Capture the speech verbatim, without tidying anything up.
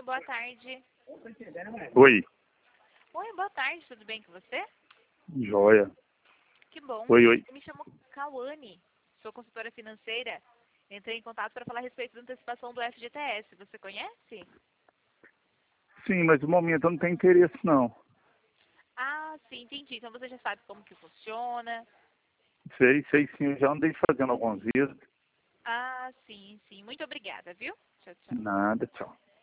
boa tarde. Oi, Oi, boa tarde, tudo bem com você? joia. Que bom. Oi, oi. Eu me chamo Cauane, sou consultora financeira. Entrei em contato para falar a respeito da antecipação do F G T S. Você conhece? Sim, mas no momento eu não tenho interesse, não. Ah, sim, entendi. Então você já sabe como que funciona. Sei, sei sim, eu já andei fazendo algumas vezes. Ah, sim, sim. Muito obrigada, viu? Tchau, tchau. Nada, tchau.